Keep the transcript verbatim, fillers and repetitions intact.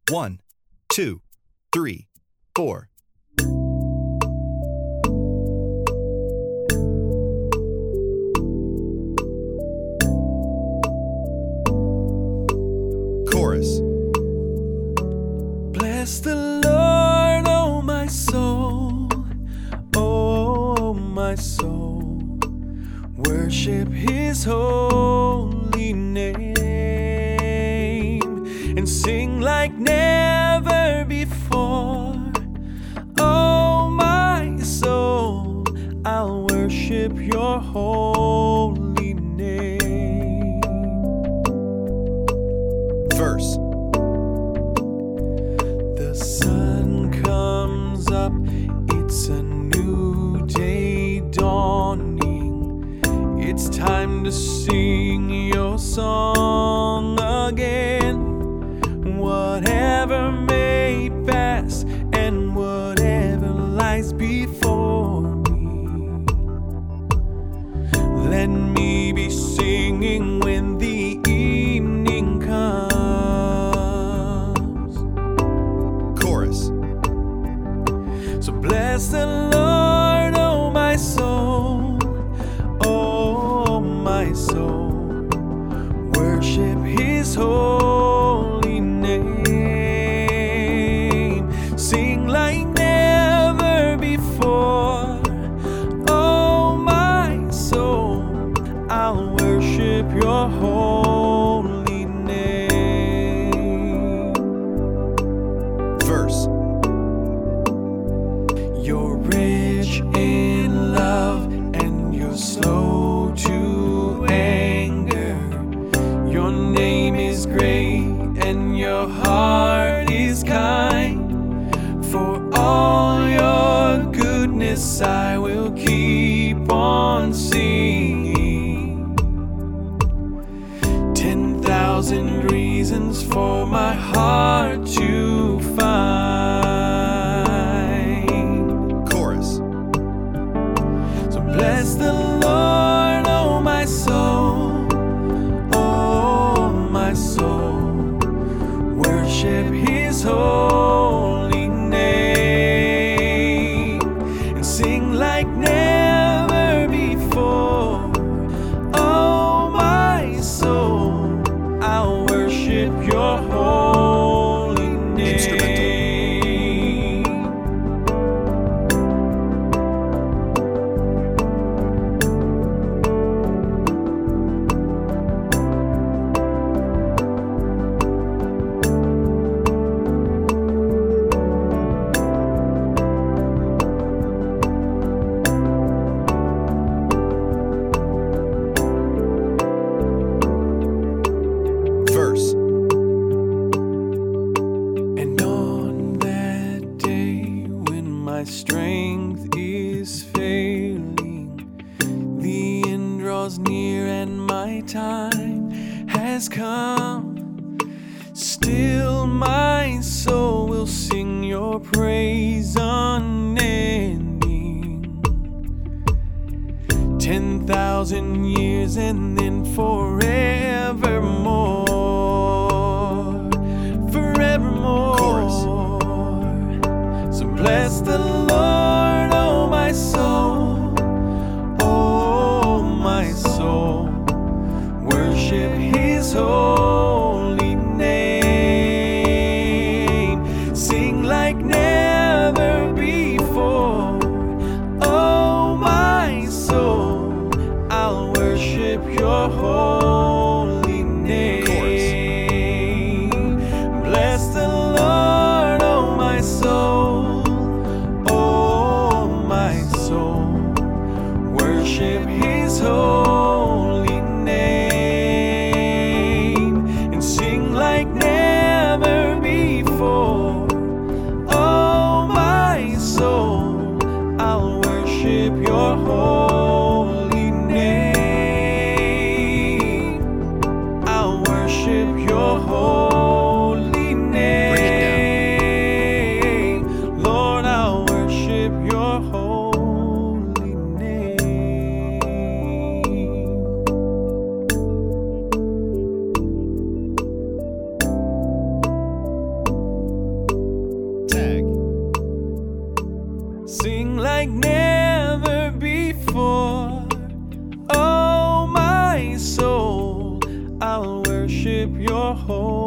One, two, three, four. Chorus. Bless the Lord, oh my soul, oh my soul. Worship His holy name and sing like never before. Oh my soul, I'll worship Your holy name. Verse. The sun comes up, it's a new day dawning. It's time to sing Your song again. Whatever may pass and whatever lies before me, let me be singing when the evening comes. Chorus. So bless the Lord, oh my soul, oh my soul. Worship His holy name. Sing like never before. Oh my soul, I'll worship Your holy name. Verse. You're rich in love and You're slow to anger. Your name is great and Your heart is kind. For all Your goodness I will keep on singing. Ten thousand reasons for my heart to find. Chorus. So bless the Lord, oh my soul, oh my soul. Worship His holy name and sing like never before. Oh my soul, I'll worship Your holy name. Verse. And on that day when my strength is failing, the end draws near and my time has come. Still my soul will sing Your praise unending. Ten thousand years and then forevermore. Forevermore. Chorus. So bless the Lord, oh my soul, oh my soul. Worship His holy name. Sing like never before. Oh my soul, I'll worship Your holy name. Bless the Lord, oh my soul, oh my soul. Worship His holy name. hold.